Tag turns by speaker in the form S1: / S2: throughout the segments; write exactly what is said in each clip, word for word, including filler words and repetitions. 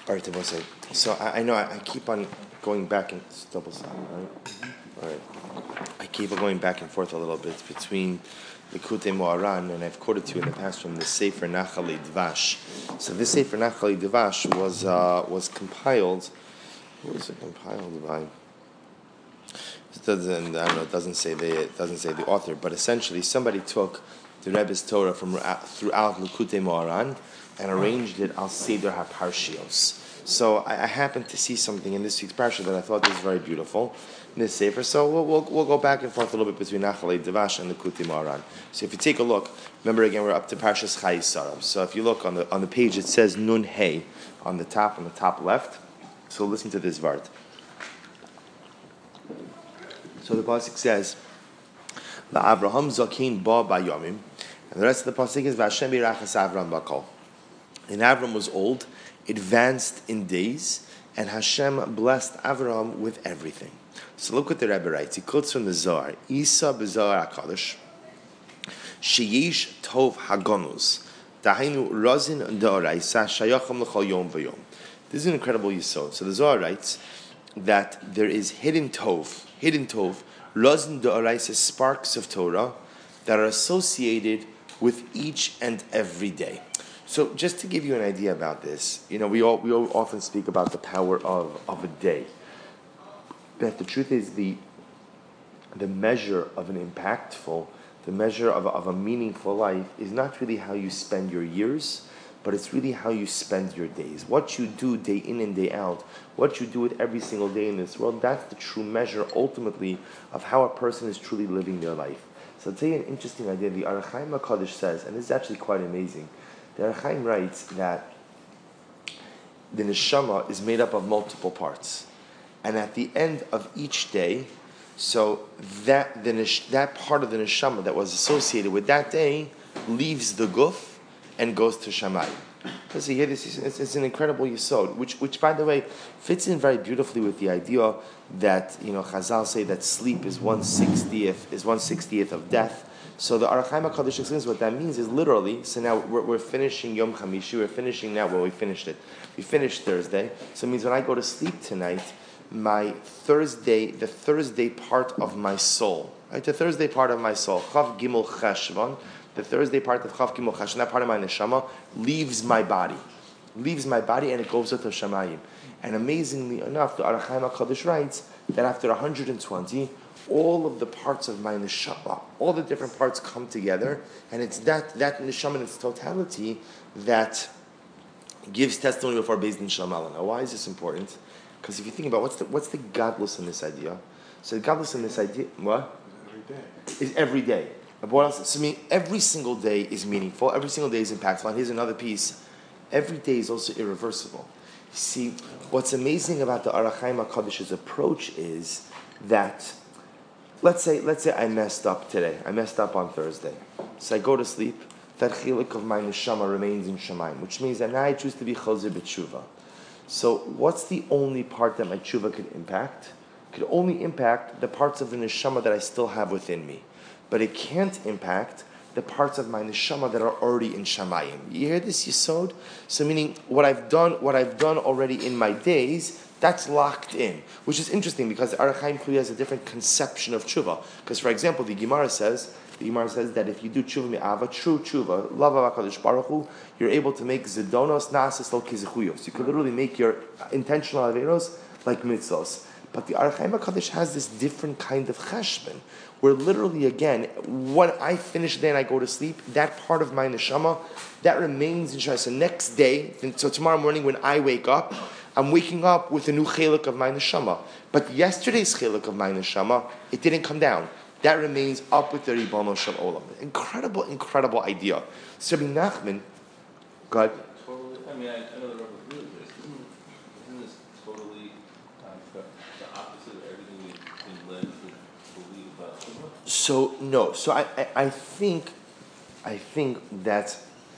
S1: All right, Tabose. So I, I know I, I keep on going back and it's double side, right? All right. I keep on going back and forth a little bit between Likutei Moharan, and I've quoted to you in the past from the Sefer Nachalei Dvash. So this Sefer Nachalei Dvash was uh, was compiled. Who was it compiled by? It doesn't. I don't know. It doesn't say the. It doesn't say the author, but essentially somebody took the Rebbe's Torah from throughout Likutei Moharan and arranged it al Seder HaParshios. So I, I happened to see something in this week's parsha that I thought was very beautiful in this sefer. So we'll, we'll we'll go back and forth a little bit between Nachalei Dvash and Likutei Moharan. So if you take a look, remember again we're up to Parshas Chayei Sarah. So if you look on the on the page, it says Nun Hey on the top on the top left. So listen to this vart. So the pasuk says, "La Avraham Zakin Ba Bayomim," and the rest of the pasuk is "Vashem Yirachas Avram Bakol." And Avram was old, advanced in days, and Hashem blessed Avram with everything. So look what the Rebbe writes. He quotes from the Zohar, "Isa b'Zohar Hakadosh, sheyish tov hagonus, dahainu rozin d'oraisa shayacham l'chol yom v'yom." This is an incredible yisod. So the Zohar writes that there is hidden tov, hidden tov, rozin d'oraisa, sparks of Torah that are associated with each and every day. So just to give you an idea about this, you know, we all we all often speak about the power of, of a day. But the truth is the the measure of an impactful, the measure of a, of a meaningful life is not really how you spend your years, but it's really how you spend your days. What you do day in and day out, what you do with every single day in this world, that's the true measure ultimately of how a person is truly living their life. So I'll tell you an interesting idea. The Ar Chaim HaKadosh says, and this is actually quite amazing, the Ar Chaim writes that the neshama is made up of multiple parts, and at the end of each day, so that the that part of the neshama that was associated with that day leaves the guf and goes to Shamayim. Because here, this is it's, it's an incredible yisod, which which by the way fits in very beautifully with the idea that you know Chazal say that sleep is one sixtieth is one sixtieth of death. So the Ar Chaim HaKadosh explains what that means is literally, so now we're, we're finishing Yom Chamishi, we're finishing now, well we finished it. We finished Thursday, so it means when I go to sleep tonight, my Thursday, the Thursday part of my soul, right, the Thursday part of my soul, Chav Gimel Cheshvan, the Thursday part of Chav Gimel Cheshvan, that part of my neshama, leaves my body. Leaves my body and it goes to Shamayim. And amazingly enough, the Ar Chaim HaKadosh writes that after one hundred twenty, all of the parts of my neshama, all the different parts come together, and it's that that neshama in its totality that gives testimony before Beis Din Shalom Aleh. Now, why is this important? Because if you think about what's the what's the godless in this idea, so the godless in this idea, what every day is every day. But what else? So I mean, every single day is meaningful. Every single day is impactful. And here's another piece: every day is also irreversible. See, what's amazing about the Ar Chaim HaKadosh's approach is that. Let's say, let's say I messed up today. I messed up on Thursday. So I go to sleep. That chilik of my neshama remains in Shamayim, which means that now I choose to be chozer b'tshuva. So what's the only part that my tshuva could impact? It could only impact the parts of the neshama that I still have within me. But it can't impact the parts of my neshama that are already in Shamayim. You hear this yisod? So meaning what I've done, what I've done already in my days, that's locked in, which is interesting because the Ar Chaim clearly has a different conception of tshuva. Because, for example, the Gemara says, the Gemara says that if you do tshuva mi'ava, true tshuva, love of HaKadosh Baruch Hu, you're able to make zedonos na'asis lo kizechuyos. You can literally make your intentional averos like mitzvos. But the Ar Chaim HaKadosh has this different kind of cheshbon, where literally, again, when I finish the day and I go to sleep, that part of my neshama, that remains in Shamayim. So next day, so tomorrow morning when I wake up, I'm waking up with a new chelik of my neshama. But yesterday's chelik of my neshama, it didn't come down. That remains up with the Ribono Shel Olam. Incredible, incredible idea. So Rabbi Nachman, go ahead.
S2: Totally, I mean, I, I know the Rebbe really this. Isn't, isn't this totally um, the opposite of everything we've been led to believe about Shema?
S1: So, no. So I, I, I think, I think that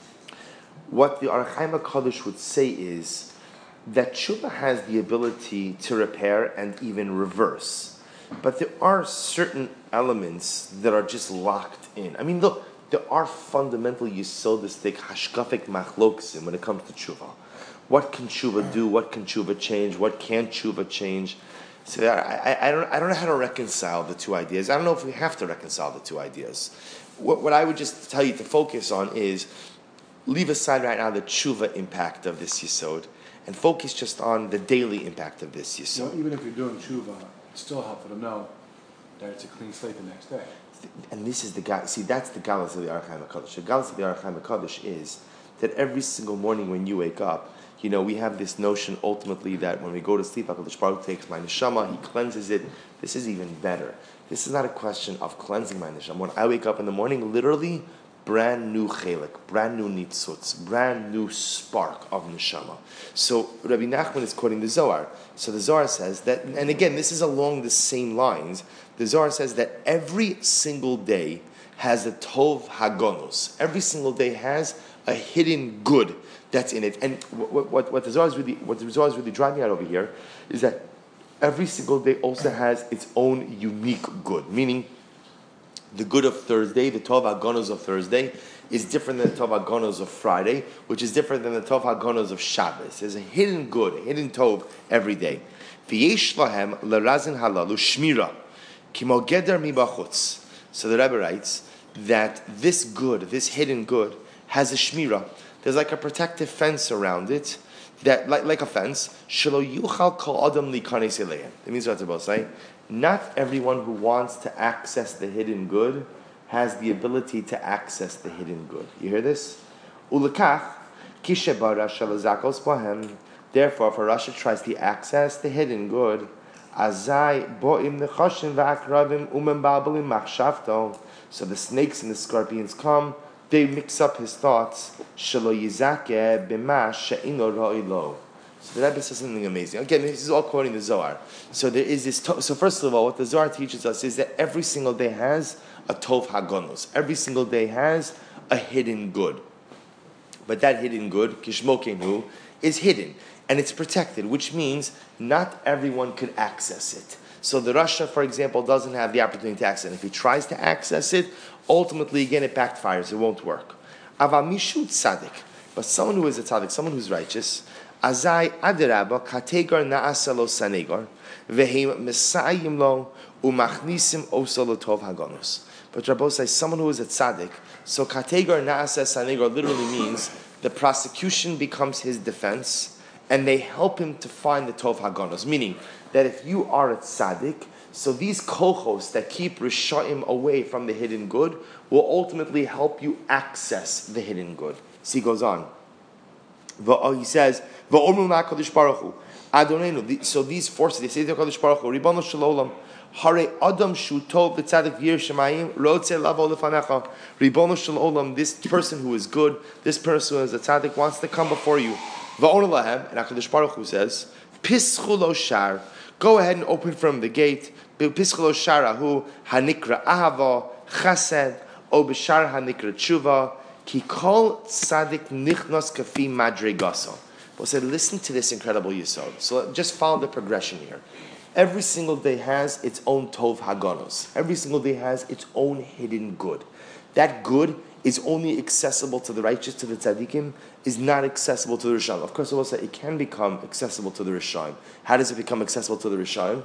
S1: what the Ar Chaim HaKadosh would say is that tshuva has the ability to repair and even reverse. But there are certain elements that are just locked in. I mean, look, there are fundamental yisodistic hashkafic machloksim when it comes to tshuva. What can tshuva do? What can tshuva change? What can't tshuva change? So I, I, I don't I don't know how to reconcile the two ideas. I don't know if we have to reconcile the two ideas. What, what I would just tell you to focus on is leave aside right now the tshuva impact of this yisod and focus just on the daily impact of this yisod.
S3: So even if you're doing tshuva, it's still helpful to know that it's a clean slate the next day.
S1: And this is the guy. See, that's the galus of the Aruch Chaim HaKadosh. The galus of the Aruch Chaim HaKadosh is that every single morning when you wake up, you know, we have this notion ultimately that when we go to sleep, HaKadosh Baruch Hu takes my neshama, He cleanses it. This is even better. This is not a question of cleansing my neshama. When I wake up in the morning, literally, brand new chelik, brand new nitzutz, brand new spark of neshama. So Rabbi Nachman is quoting the Zohar. So the Zohar says that, and again, this is along the same lines. The Zohar says that every single day has a tov hagonos. Every single day has a hidden good that's in it. And what, what, what the Zohar is really, what the Zohar is really driving at over here is that every single day also has its own unique good. Meaning, the good of Thursday, the tov hagonos of Thursday, is different than the tov hagonos of Friday, which is different than the tov hagonos of Shabbos. There's a hidden good, a hidden tov every day. V'yesh lahem l'razin halalu shmira kimo geder mibachutz. So the Rebbe writes that this good, this hidden good, has a shmira. There's like a protective fence around it, that like, like a fence. Shelo yuchal kol adam likanes elehem. It means what it's about saying. Not everyone who wants to access the hidden good has the ability to access the hidden good. You hear this? Ulekach kishe bara shalazakos bahem. Therefore, if a Rasha tries to access the hidden good, azai boim nechashim v'akrabim umem babelim machshavto. So the snakes and the scorpions come. They mix up his thoughts. Shelo yizake b'ma she'ino ro'ilo. So the Rebbe says something amazing. Again, this is all quoting the Zohar. So there is this. To- so first of all, what the Zohar teaches us is that every single day has a tov hagonos. Every single day has a hidden good. But that hidden good, kishmokenu, is hidden and it's protected, which means not everyone could access it. So the Rasha, for example, doesn't have the opportunity to access it. If he tries to access it, ultimately again it backfires. It won't work. Avamishu tzaddik, but someone who is a tzaddik, someone who's righteous. Azai adiraba kategar naasalo sanegar vehim mesayim lo umachnisim osalo tov hagonos. But Rabbi says someone who is a tzaddik. So kategar naasa sanegar literally means the prosecution becomes his defense, and they help him to find the tov hagonos. Meaning that if you are a tzaddik, so these kochos that keep rishaim away from the hidden good will ultimately help you access the hidden good. See, he goes on. He says, so these forces, they say to HaKadosh Baruch Hu, Ribono shel olam, Hare Adam shu tov v'tzadik v'yir shemayim, rotze lavo lefanecha. Ribono shel olam, this person who is good, this person who is a tzaddik, wants to come before you. V'onu lahem, and HaKadosh Baruch Hu says, Pischu lo shar, go ahead and open from the gate. Pischu lo sharahu, hanikra ahava, chesed, o b'shar hanikra tshuva, Ki kol tzadik nichnos kafi madregaso. But said, listen to this incredible yisod. So just follow the progression here. Every single day has its own tov hagonos. Every single day has its own hidden good. That good is only accessible to the righteous, to the tzaddikim, is not accessible to the Rishayim. Of course, I will say it can become accessible to the Rishayim. How does it become accessible to the Rishayim?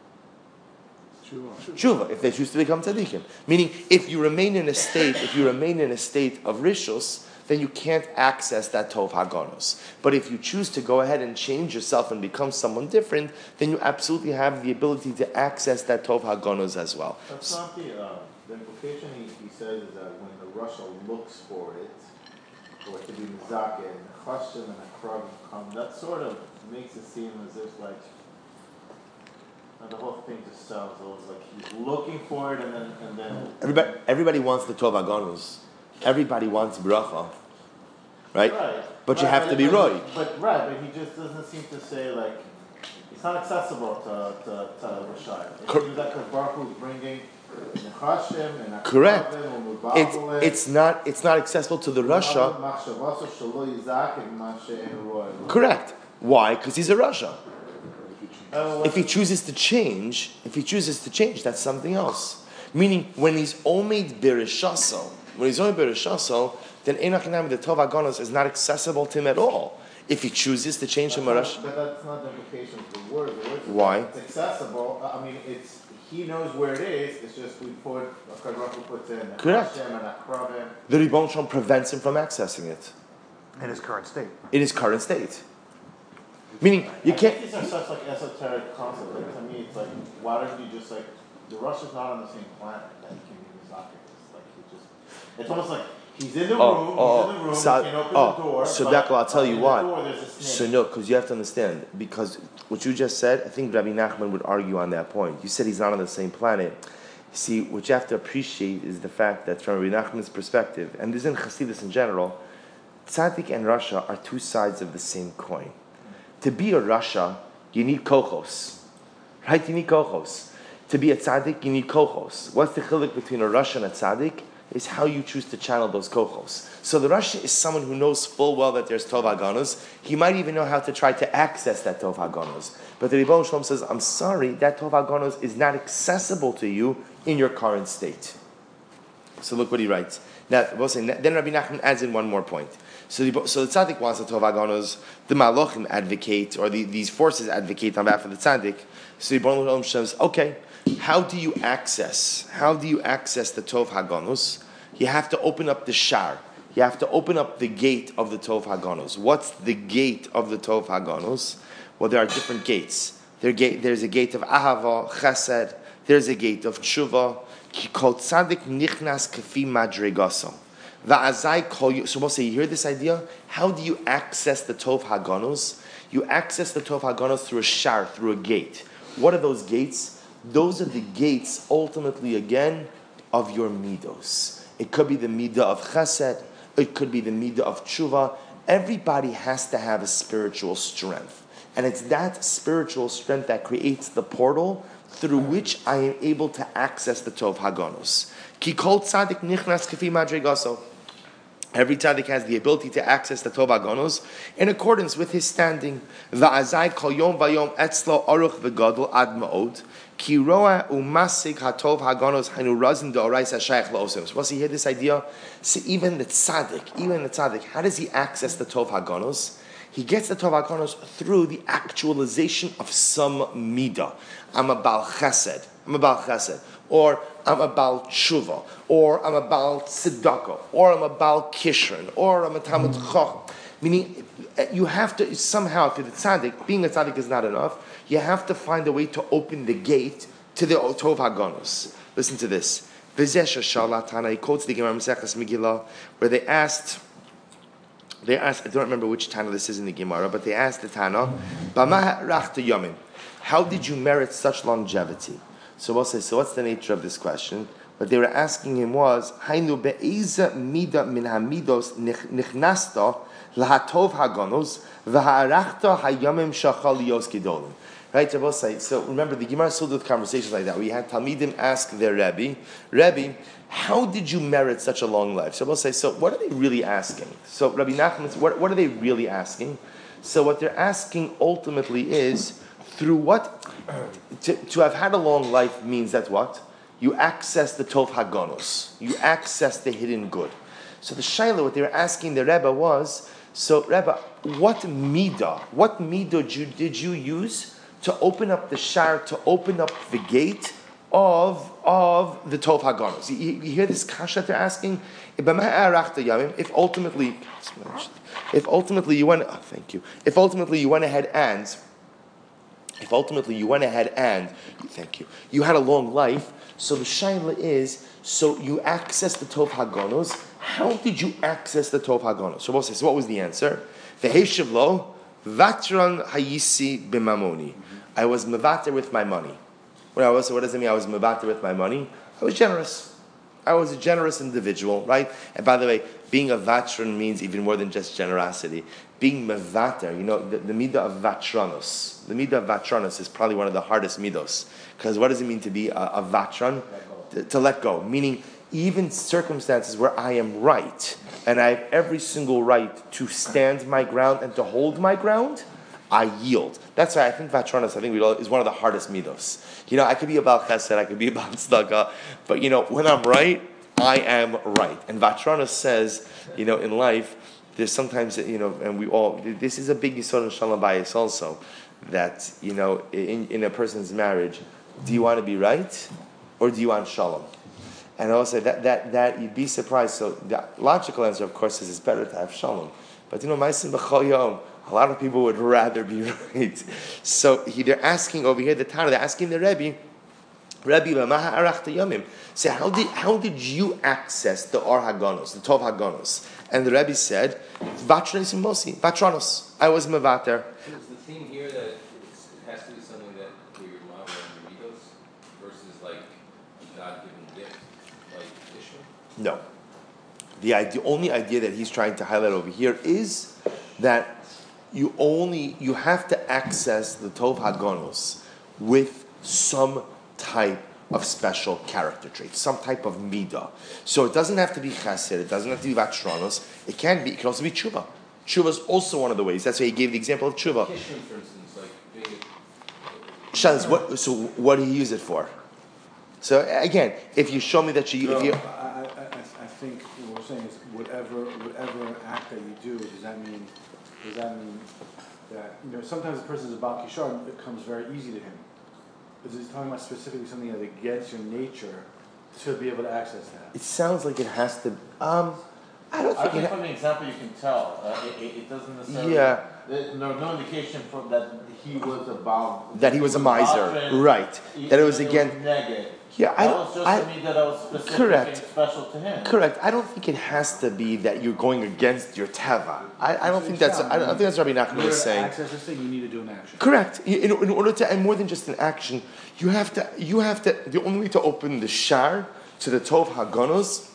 S1: Tshuva, if they choose to become tzaddikim. Meaning, if you remain in a state, if you remain in a state of rishus, then you can't access that tov hagonos. But if you choose to go ahead and change yourself and become someone different, then you absolutely have the ability to access that tov hagonos as well.
S4: That's not the, uh, the implication he, he says is that when the Rasha looks for it, for it to be mizake, and the chashim and the krab come, that sort of makes it seem as if like, and the whole thing just sounds like he's looking for it, and then and then
S1: everybody everybody wants the tov hagonos. Everybody wants bracha, right?
S4: Right.
S1: But
S4: right,
S1: you have
S4: but,
S1: to be
S4: but,
S1: roy.
S4: But right, but he just doesn't seem to say like it's not accessible to to to Rashai. It
S1: Cor-
S4: seems like Baruch Hu is bringing nechashim and
S1: Correct.
S4: Akavim,
S1: It's it's not it's not accessible to the Rasha. Correct. Why? Because he's a Rasha. If he chooses to change, if he chooses to change, that's something else. Meaning, when he's omed berishaso, when he's omed berishaso, then enachinam the tov hagonos is not accessible to him at all. If he chooses to change him a
S4: That's
S1: Rasha.
S4: not- But that's not the implication of the word. The word says
S1: Why?
S4: It's accessible. I mean, it's he knows where it is. It's just we put a Baruch Hu puts in a
S1: Correct.
S4: Hashem and a Kravim.
S1: The Ribbon Shalom prevents him from accessing it
S5: In his current state.
S1: in his current state. Meaning, you
S4: I
S1: can't.
S4: think these are such like esoteric concepts. Like to me, it's like why don't you just like the Rush is not on the same planet that he can be Mizaki. It's like he just. It's almost like he's in the room.
S1: Oh, oh,
S4: he's in the room.
S1: so,
S4: he can open
S1: oh,
S4: the door.
S1: so
S4: but
S1: Beckel, I'll tell you
S4: in
S1: why.
S4: The door, there's a snake.
S1: So no, because you have to understand, because what you just said, I think Rabbi Nachman would argue on that point. You said he's not on the same planet. See, what you have to appreciate is the fact that from Rabbi Nachman's perspective, and this is in Hasidus in general, Tzaddik and Rasha are two sides of the same coin. To be a Rasha, you need kochos. Right? You need kochos. To be a Tzaddik, you need kochos. What's the chiluk between a Rasha and a Tzaddik? Is how you choose to channel those kochos. So the Rasha is someone who knows full well that there's Tov HaGanos. He might even know how to try to access that Tov HaGanos. But the Ribbon Shalom says, I'm sorry, that Tov HaGanos is not accessible to you in your current state. So look what he writes. Now, we'll say, then Rabbi Nachman adds in one more point. So the, so the tzaddik wants the tov hagonos, the malachim advocate, or the, these forces advocate on behalf of the tzaddik. So the Ribbon Shalom says, okay, how do you access? How do you access the tov hagonos? You have to open up the shar. You have to open up the gate of the tov hagonos. What's the gate of the tov hagonos? Well, there are different gates. There gate, there's a gate of ahava, chesed. There's a gate of tshuva. Ki kol tzaddik nichnas kafi madregaso. So we'll say, you hear this idea? How do you access the Tov Hagonos? You access the Tov Hagonos through a shar, through a gate. What are those gates? Those are the gates, ultimately, again, of your midos. It could be the midah of chesed. It could be the midah of tshuva. Everybody has to have a spiritual strength. And it's that spiritual strength that creates the portal through which I am able to access the Tov Hagonos. Ki kol tzaddik nichnas kafi madregaso. Every tzaddik has the ability to access the Tov HaGanos in accordance with his standing. Va'azai kol yom vayom etzlo aruch v'gadol ad ma'od ki roa umasig hatov HaGanos hainu razin de'orais hashayach la'osim. So once you hear this idea, see even the tzaddik, even the tzaddik, how does he access the Tov HaGanos? He gets the Tov HaGanos through the actualization of some midah. I'm a Baal Chesed. I'm a Baal Chesed. Or I'm a Baal Tshuva, or I'm a Baal Tzedakah, or I'm a Baal Kishron, or I'm a Talmud Chacham. Meaning, you have to, somehow, if you're the tzaddik, being a tzaddik is not enough, you have to find a way to open the gate to the Tov HaGanos. Listen to this. V'zeh shashala Tana, he quotes the Gemara Maseches Megillah, where they asked, they asked, I don't remember which Tana this is in the Gemara, but they asked the Tana, B'ma rachta yomim, how did you merit such longevity? So we'll say, so what's the nature of this question? What they were asking him was, Hainu be'eza mida min hamidos nichnasta lahatov hagonos v'ha'arachta hayamim shachal yos gedolim. Right, so we'll say, so remember, the Gemara is filled with conversations like that. We had Talmidim ask their Rebbe, Rebbe, how did you merit such a long life? So we'll say, so what are they really asking? So Rabbi Nachman, what, what are they really asking? So what they're asking ultimately is, through what, to, to have had a long life means that what? You access the Tov Hagonos. You access the hidden good. So the Shaila, what they were asking the Rebbe was, so Rebbe, what midah, what midah did you, did you use to open up the shar, to open up the gate of, of the Tov Hagonos? You, you hear this kasha they're asking? If ultimately, if ultimately you went, oh, thank you, if ultimately you went ahead and, If ultimately you went ahead and, thank you, you had a long life, so the shaila is, so you access the Tov Hagonos. How did you access the Tov Hagonos? So what was the answer? V'heshiv lo, vatran hayisi b'mamoni. I was mevater with my money. What, I was, what does it mean I was mevater with my money? I was generous. I was a generous individual, right? And by the way, being a vatran means even more than just generosity. Being mevater, you know, the, the midah of vatranos. The midah of vatranos is probably one of the hardest midos. Because what does it mean to be a, a vatran? To, to let go. Meaning, even circumstances where I am right, and I have every single right to stand my ground and to hold my ground, I yield. That's why I think vatranos, I think we all, is one of the hardest midos. You know, I could be about chesed, I could be about tzedakah, but you know, when I'm right, I am right. And vatranos says, you know, in life, there's sometimes, you know, and we all, this is a big yisod in Shalom Bayis also, that, you know, in, in a person's marriage, do you want to be right or do you want Shalom? And I will say that, that, that you'd be surprised. So the logical answer, of course, is it's better to have Shalom. But, you know, Ma'asim B'chol Yom, a lot of people would rather be right. So he, they're asking over here, the Tana, they're asking the Rebbe, Rebbe, Maha Arachta Yomim. So how did, how did you access the Or Hagonos, the Tov Hagonos? And the Rebbe said, Vatronos Mosi, Vatronos. I was Mevater.
S2: Is the theme here that it's, it has to be something that for your mom and your mitos versus like a God-given gift, like Ishmael?
S1: No. The idea, only idea that he's trying to highlight over here is that you only, you have to access the Tov Hagonos with some type of special character trait, some type of midah. So it doesn't have to be chesed, it doesn't have to be vatronos, it can be, it can also be tshuva. Tshuva is also one of the ways. That's why he gave the example of tshuva.
S2: Kishim, for instance, like being
S1: Shaz, what, so what do you use it for? So again, if you show me that you,
S3: No,
S1: if you,
S3: I, I, I, I think what we're saying is whatever whatever act that you do, does that mean does that mean that, you know, sometimes a person is a Baal Kishar, it comes very easy to him. Is he talking about specifically something that against your nature to be able to access that?
S1: it sounds like it has to, um, I don't
S4: I
S1: think
S4: think
S1: it
S4: from
S1: ha-
S4: the example you can tell. Uh, it, it, it doesn't necessarily.
S1: Yeah.
S4: There's no, no indication from that he was about.
S1: that he was a miser, right. That it was again,
S4: Negative.
S1: yeah, I
S4: That
S1: don't,
S4: was just
S1: I,
S4: to me that that was specific
S1: correct.
S4: and special to him.
S1: Correct. I don't think it has to be that you're going against your teva. I, I don't think that's. I don't think that's Rabbi
S3: In
S1: Nachman
S3: order
S1: is
S3: to
S1: saying.
S3: access this thing, you need to do an action.
S1: Correct. In, in order to, and more than just an action, you have to. You have to. The only way to open the shar to the Tov Hagonos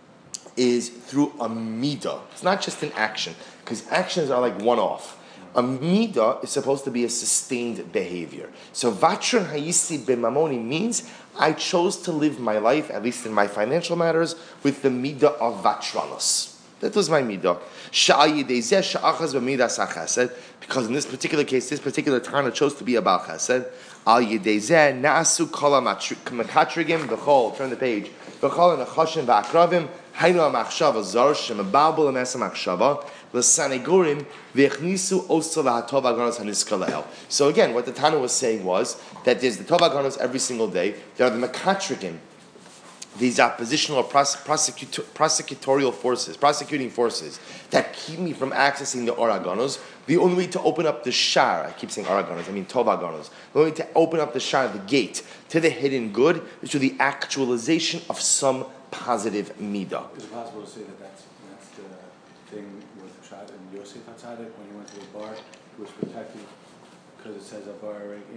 S1: is through a midah. It's not just an action, because actions are like one-off. A midah is supposed to be a sustained behavior. So vatron hayisi b'mamoni means I chose to live my life, at least in my financial matters, with the midah of vatronos. That was my midah. Because in this particular case, this particular Tana chose to be a Baal Chesed. Al yedezeh na'asu kol ha'makatrigim v'chol. Turn the page. V'chol ha'nachashim v'akravim haynu ha'machshava zar shemababul ha'mes ha'machshava l'sanegurim v'echnisu oso v'hatov ha'ganos ha'niska la'el. So again, what the Tana was saying was that there's the Tov ha'ganos every single day. There are the makatrigim, these oppositional or prosecutor, prosecutorial forces, prosecuting forces that keep me from accessing the Oragonos. The only way to open up the shar, I keep saying Oragonos, I mean Tovagonos, the only way to open up the shar, the gate to the hidden good, is through the actualization of some positive midah.
S3: Is it possible to say that that's, that's the thing with Shad and Yosef HaTzadik when he went to the bar, he was protected because it says a bar,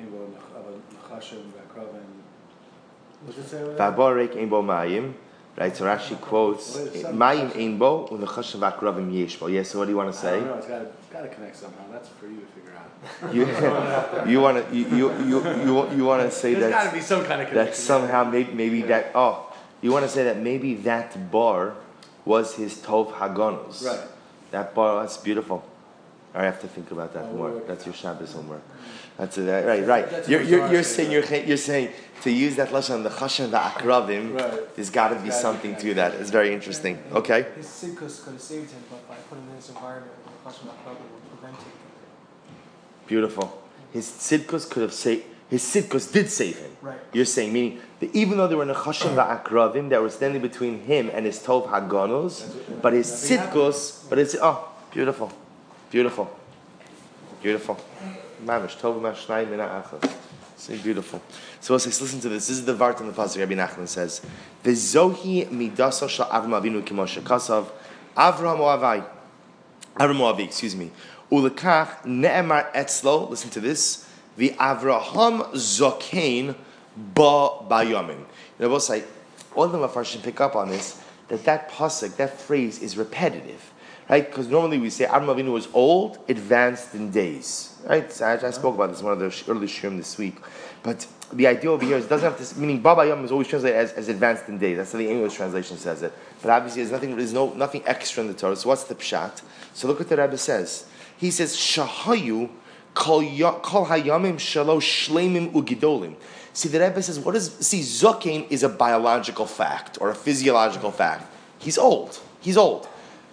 S3: of a Nachashim, Bakrav, and what does it say over there?
S1: V'aborek ein bo mayim, right? So Rashi quotes mayim ein bo u'nechashav akravim yesh bo. Yes. So what do you want to
S3: I
S1: say?
S3: don't know, it's got to, got to connect somehow. That's for you to figure out.
S1: You, you want to you you you you, you want to say
S3: There's got to
S1: that
S3: be some kind of connection.
S1: that somehow maybe maybe that oh you want to say that maybe that bar was his Tov Hagonos.
S3: Right.
S1: That bar, that's beautiful. I have to think about that
S3: Oh,
S1: more.
S3: we'll
S1: That's your Shabbos homework. That's it. Right, right.
S3: That's
S1: You're,
S3: what
S1: you're,
S3: I'm
S1: you're
S3: saying,
S1: saying you're, you're saying to use that lashon the chashan the akravim.
S3: Right.
S1: There's got to be
S3: Gotta be
S1: something to
S3: connected.
S1: that. It's very interesting. Okay.
S5: His sidkus could have saved him, but by putting him in this environment, the Chashon HaKravim would prevent him.
S1: Beautiful. His tzidkus could have saved. His tzidkus did save him.
S5: Right.
S1: You're saying meaning that even though there were nechashim va'akravim that were standing between him and his tov hagonos, but his tzidkus, but it's oh beautiful, beautiful, beautiful. Mamish tov mashnai mina achas. So beautiful. So let's listen to this. This is the vart in the pasuk. Rabbi Nachman says, "V'zohi midasa shel Avram Avinu k'moshe kasav Avraham Oavai, Avraham Oavi, excuse me. Ulekach ne'emar etzlo." Listen to this. The Avraham Zokain ba bayomim. You know, both say all of the Mefarshim pick up on this that that pasuk, that phrase is repetitive, right? Because normally we say Avraham Avinu was old, advanced in days, right? So I, I spoke about this in one of the early shiurim this week, but the idea over here is it doesn't have to meaning ba bayomim is always translated as, as advanced in days. That's how the English translation says it. But obviously, there's nothing, there's no nothing extra in the Torah. So what's the pshat? So look what the Rebbe says. He says shahayu. Kol hayamim shalo shleimim ugidolim. See, the Rebbe says, what is, see, Zokain is a biological fact or a physiological fact. He's old. He's old.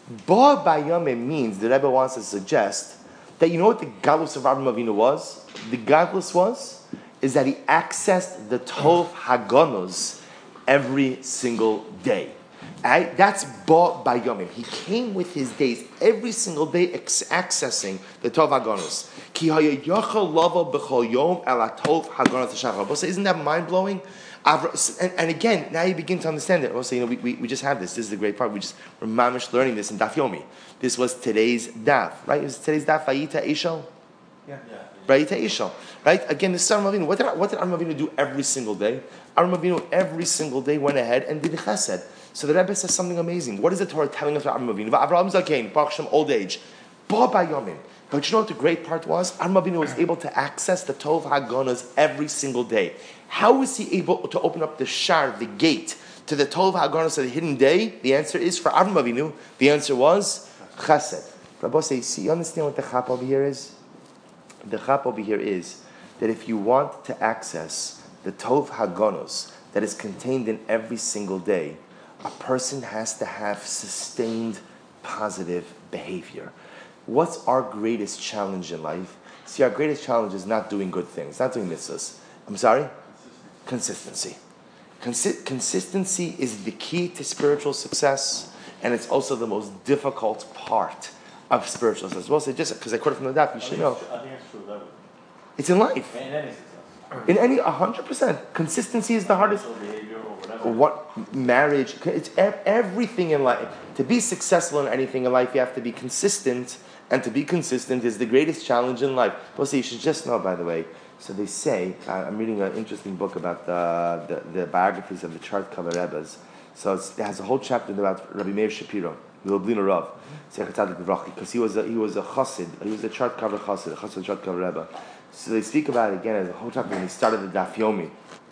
S1: Ba Bayame means, the Rebbe wants to suggest, that you know what the Galus of Avraham Avinu was? The Galus was, is that he accessed the Tov Hagonos every single day. Right? That's Ba Bayomim. He came with his days every single day ex- accessing the Tov Hagonos. Ki haya yachal lava b'chol yom ala Tov Hagonos hashachar. Isn't that mind blowing? And, and again, now you begin to understand it. Also, you know, we, we, we just have this. This is the great part. We just we're mamish learning this in Daf Yomi. This was today's Daf, right? It was today's Daf. Vayita Ishal.
S5: Yeah.
S2: Yeah.
S1: Vayita Ishal. Right? Again, this is Avraham Avinu. What did what did Avraham Avinu do every single day? Avraham Avinu every single day went ahead and did chesed. So the Rebbe says something amazing. What is the Torah telling us about Avraham Avinu? Avraham Zakein, Baruch Shem, old age. Ba Bayomim. But you know what the great part was? Avraham Avinu was able to access the Tov Hagonas every single day. How was he able to open up the shar, the gate, to the Tov Hagonos of the hidden day? The answer is, for Avraham Avinu, the answer was chesed. Rabbi say, see, you understand what the chap over here is? The chap over here is that if you want to access the Tov Hagonos that is contained in every single day, a person has to have sustained positive behavior. What's our greatest challenge in life? See, our greatest challenge is not doing good things, not doing mitzvahs. I'm sorry? Consistency. Consi- consistency is the key to spiritual success, and it's also the most difficult part of spiritual success. Well, say just because I quote it from the daf, you should know.
S4: I think it's true of everything.
S1: It's in life.
S4: In any success.
S1: In any, one hundred percent. Consistency is the hardest.
S4: Social behavior or whatever.
S1: What marriage? It's ev- everything in life. To be successful in anything in life, you have to be consistent, and to be consistent is the greatest challenge in life. Well, see, you should just know, by the way. So they say, uh, I'm reading an interesting book about the, the, the biographies of the chart cover Rebbes. So it's, it has a whole chapter about Rabbi Meir Shapiro, the Lubliner Rav, because he was a, he was a chassid, he was a chart cover chassid, a chassid chart cover Rebbe. So they speak about it again as a whole chapter when he started the Daf Yomi.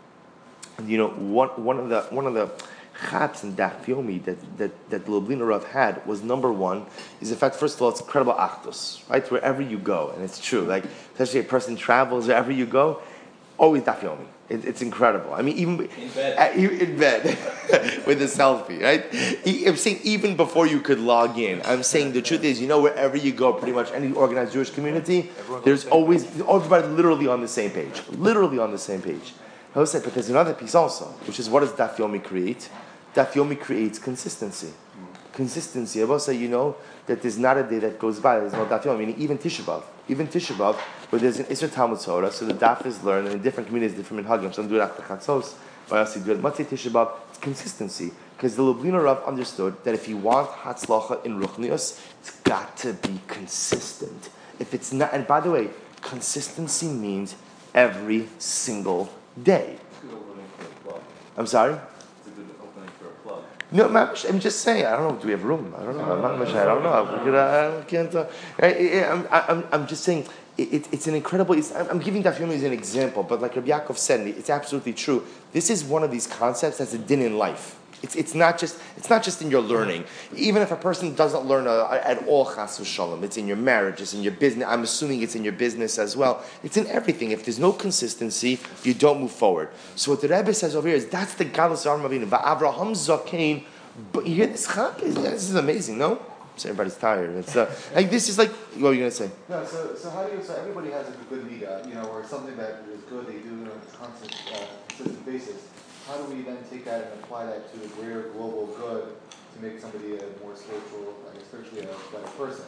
S1: And you know, one one of the one of the chaps in Daf Yomi that that that the Lubliner Rav had was, number one is the fact, first of all, it's incredible achdus, right? Wherever you go, and it's true. Like especially a person travels wherever you go, always Daf Yomi. It, it's incredible. I mean, even
S2: In bed.
S1: uh, in bed with a selfie, right? I'm saying even before you could log in. I'm saying the truth is, you know, wherever you go, pretty much any organized Jewish community, there's always everybody literally on the same page, literally on the same page. I would say, but there's another piece also, which is, what does Daf Yomi create? Daf Yomi creates consistency. Consistency. I will say, you know, that there's not a day that goes by there's no Daf Yomi. I mean, even Tisha B'Av, even Tisha B'Av, where there's an Isra Talmud Torah, so the Daf is learned, and in different communities, different minhagim. Some do it after Chatzos, or else you do it Matzei Tisha B'Av. It's consistency, because the Lubliner Rav understood that if you want Hatzlacha in Ruchnius, it's got to be consistent. If it's not, and by the way, consistency means every single day.
S2: It's a good opening for a club.
S1: I'm sorry?
S2: It's a good opening for a club.
S1: No, mamish, I'm just saying. I don't know. Do we have room? I don't know. Mamish, I don't know. We could, uh, I can't. Uh, I, I'm, I'm, I'm just saying. It, it, it's an incredible. It's, I'm, I'm giving Daf Yomi as an example, but like Rabbi Yaakov said, it's absolutely true. This is one of these concepts that's a din in life. It's it's not just it's not just in your learning. Even if a person doesn't learn a, at all chas v'shalom, it's in your marriage, it's in your business. I'm assuming it's in your business as well. It's in everything. If there's no consistency, you don't move forward. So what the Rebbe says over here is that's the galus Avraham Avinu. Va'Avraham Zakein. But you hear this chap? This is amazing, no? So everybody's tired. It's uh, like this is like what are you gonna say?
S3: No, so so how do you? So everybody has a good midah, you know, or something that is good they do on a constant, uh, consistent basis. How do we then take that and apply that to a greater global good to make somebody a more spiritual, like spiritually a better person?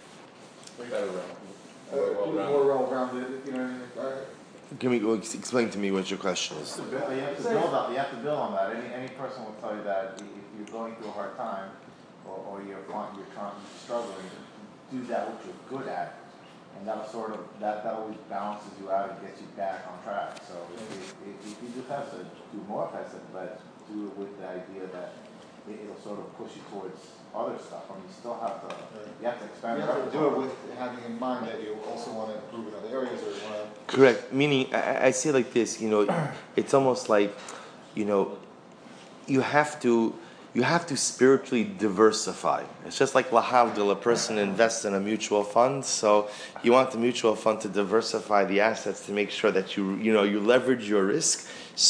S2: Better round.
S3: Uh,
S2: More well-rounded.
S3: more well-rounded, you know. What I mean?
S1: Can we go explain to me what your question is?
S4: You have to build on, you have to build on that. Any, any person will tell you that if you're going through a hard time, or, or you're, fin- you're trying, you're struggling, do that what you're good at. And that'll sort of, that, that always balances you out and gets you back on track. So if, if, if you do chesed, do more chesed, but do it with the idea that it, it'll sort of push you towards other stuff. I mean, you still have to, you have to expand.
S3: You
S4: your
S3: have to do it
S4: repertoire.
S3: with having in mind that you also want to improve in other areas, or you want to.
S1: Correct. Meaning, I, I say it like this. You know, it's almost like, you know, you have to. You have to spiritually diversify. It's just like lahavdil, a person invests in a mutual fund, so you want the mutual fund to diversify the assets to make sure that you you know you leverage your risk. So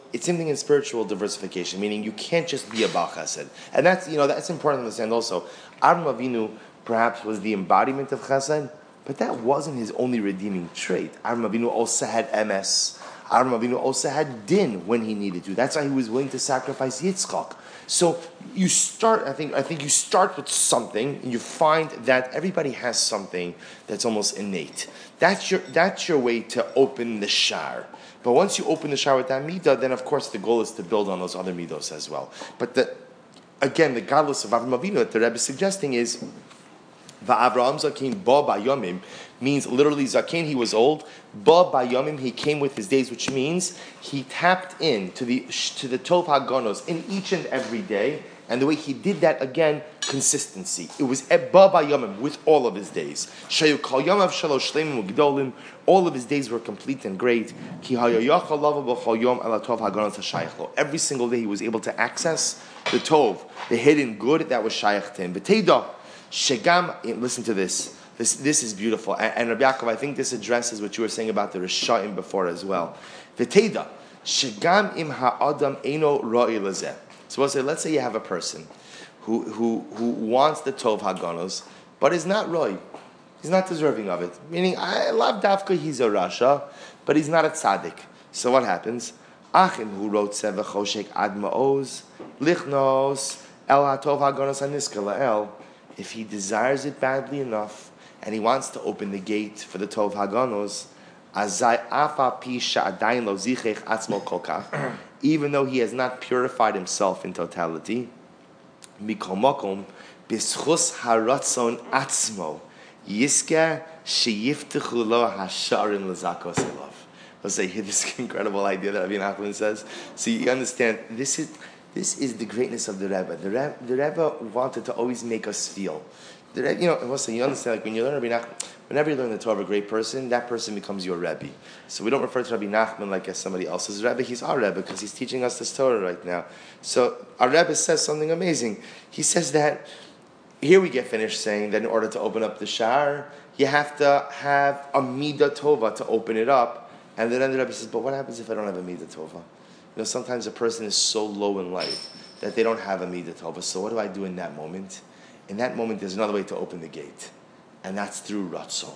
S1: it's something in spiritual diversification, meaning you can't just be a Baal Chesed. And that's, you know, that's important to understand also. Avram Avinu perhaps was the embodiment of Chesed, but that wasn't his only redeeming trait. Avram Avinu also had M S. Avram Avinu also had din when he needed to. That's why he was willing to sacrifice Yitzchak. So you start, I think I think you start with something, and you find that everybody has something that's almost innate. That's your that's your way to open the shar. But once you open the shar with that midah, then of course the goal is to build on those other midos as well. But the, again, the godless of Avram Avinu that the Rebbe is suggesting is Va'avraham Zaken ba bayomim means literally Zaken, he was old. Ba bayomim, he came with his days, which means he tapped in to the to the Tov Hagonos in each and every day. And the way he did that, again, consistency. It was ba bayomim with all of his days. Shayu kol yomav shalosh shleimim u'gedolim. All of his days were complete and great. Ki hayayachal lava b'chol yom ala Tov Hagonos hashayach lo. Every single day he was able to access the Tov, the hidden good that was shayach to him. V'teida shegam. Listen to this. This this is beautiful. And, and Rabbi Yaakov, I think this addresses what you were saying about the Rishayim before as well. V'teida shegam im ha'adam eino ra'i lazeh. So we'll say, let's say you have a person who who who wants the Tov Hagonos, but is not roy. He's not deserving of it. Meaning, I love Davka, he's a Rasha, but he's not a tzaddik. So what happens? Achim who wrote Seva Choshek Ad Ma'oz, Lichnos, El HaTov Hagonos HaNiska La'el. If he desires it badly enough, and he wants to open the gate for the Tov Hagonos, Azai Afa Pi Sha'adayin Lo Zichech Atzmo Kolkach, even though he has not purified himself in totality, Mikol Mokom, B'schus Haratzon Atzmo, Yiska Sheyiftechu Lo Hasharim L'Zakos Elav. Let's say this incredible idea that Rabbi Nachman says. So you understand, this is this is the greatness of the Rebbe. The Rebbe, the Rebbe wanted to always make us feel. The Rebbe, you know, listen, you understand, like when you learn Rabbi Nachman, whenever you learn the Torah of a great person, that person becomes your Rebbe. So we don't refer to Rabbi Nachman like as somebody else's Rebbe. He's our Rebbe because he's teaching us this Torah right now. So our Rebbe says something amazing. He says that, here we get finished saying that in order to open up the shar, you have to have a midah tova to open it up. And then the Rebbe says, but what happens if I don't have a midah tova? You know, sometimes a person is so low in life that they don't have a midah tova. So what do I do in that moment? In that moment, there's another way to open the gate. And that's through ratzon.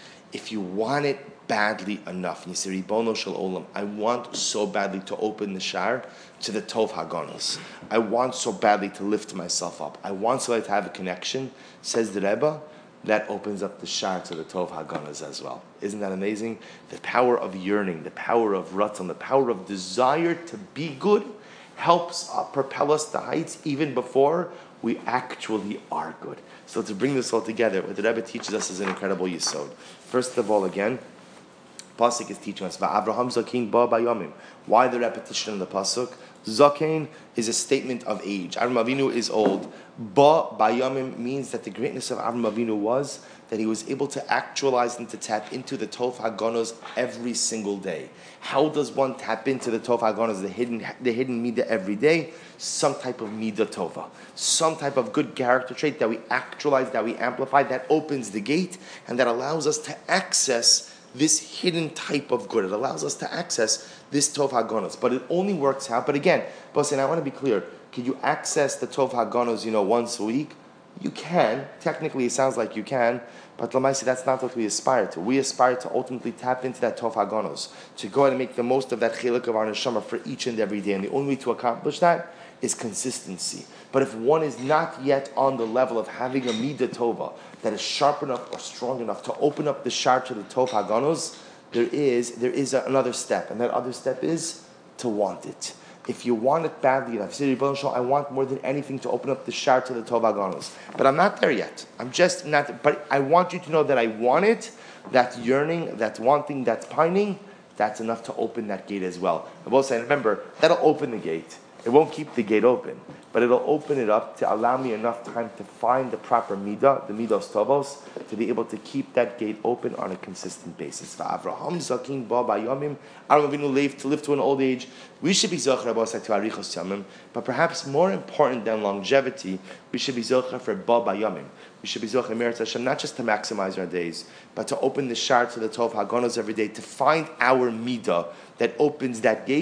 S1: If you want it badly enough, and you say, Ribono shel olam, I want so badly to open the shar to the Tov Hagonos. I want so badly to lift myself up. I want so badly to have a connection, says the Rebbe, that opens up the shar to the Tov Hagonos as well. Isn't that amazing? The power of yearning, the power of ratzon, the power of desire to be good helps uh, propel us to heights even before we actually are good. So to bring this all together, what the Rebbe teaches us is an incredible yisod. First of all, again, Pasuk is teaching us, Va'avraham Zaken ba bayomim. Why the repetition of the Pasuk? Zaken is a statement of age. Avram Avinu is old. Ba bayomim means that the greatness of Avram Avinu was that he was able to actualize and to tap into the Tov Hagonos every single day. How does one tap into the Tov Hagonos, the hidden the hidden midah every day? Some type of midah tova, some type of good character trait that we actualize, that we amplify, that opens the gate and that allows us to access this hidden type of good. It allows us to access this Tov Hagonos. But it only works out, but again, Bosin, I want to be clear, can you access the Tov Hagonos, you know, once a week? You can. Technically, it sounds like you can, but Lamaisi, that's not what we aspire to. We aspire to ultimately tap into that Tov Hagonos, to go ahead and make the most of that chiluk of our neshama for each and every day. And the only way to accomplish that is consistency. But if one is not yet on the level of having a midah tova that is sharp enough or strong enough to open up the shar to the Tov Hagonos, there is there is another step, and that other step is to want it. If you want it badly enough, say, I want more than anything to open up the shar to the Tov Hagonos. But I'm not there yet. I'm just not, but I want you to know that I want it, that yearning, that wanting, that pining, that's enough to open that gate as well. I will say, remember, that'll open the gate. It won't keep the gate open, but it'll open it up to allow me enough time to find the proper midah, the midos tovos, to be able to keep that gate open on a consistent basis. Avraham Zaken ba bayomim, Avram Avinu lived to live to an old age. We should be zocher abosai to arichos yamim, but perhaps more important than longevity, we should be zocher for ba bayomim. We should be zocher meretz Hashem, not just to maximize our days, but to open the shar to the Tov Hagonos every day, to find our midah that opens that gate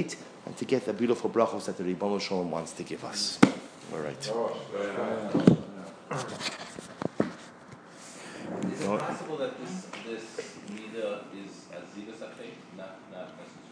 S1: and to get the beautiful brachos that the Ribono Shalom wants to give us. All right.
S2: Is it possible that this this midah is a zigas not not necessarily?